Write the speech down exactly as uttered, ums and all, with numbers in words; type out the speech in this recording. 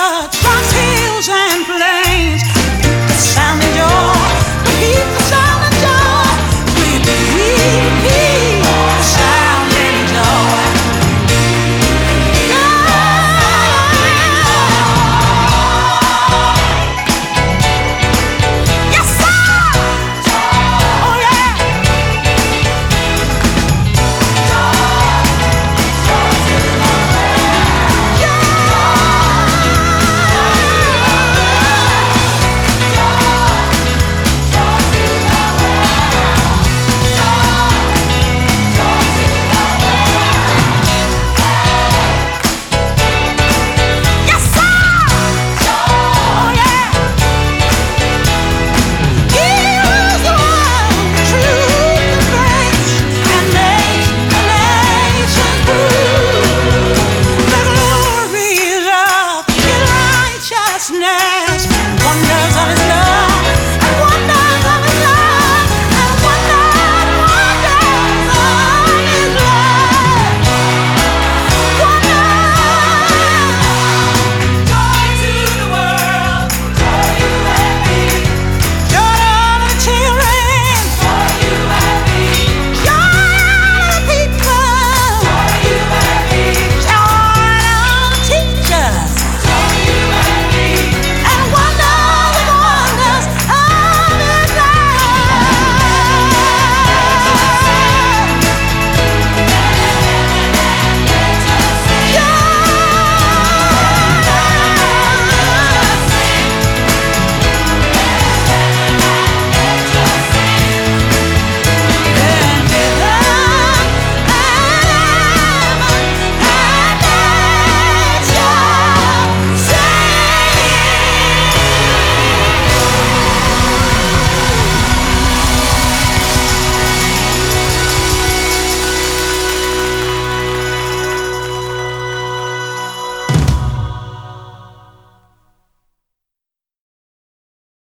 across hills and plains. The sound of joy, we keep the sound of joy. We keep the sound of joy. Yes, sir. Oh yeah. Yes, sir. Oh yeah. He was the one, truth and grace, and makes the nations prove the glories of His righteousness.